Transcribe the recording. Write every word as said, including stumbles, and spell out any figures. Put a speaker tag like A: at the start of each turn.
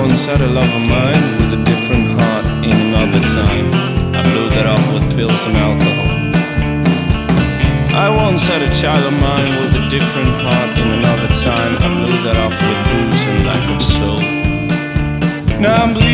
A: once had a love of mine with a different heart in another time. I blew that off with pills and alcohol. I once had a child of mine with a different heart in another time. I blew that off with booze and lack of soul. Now I'm bleeding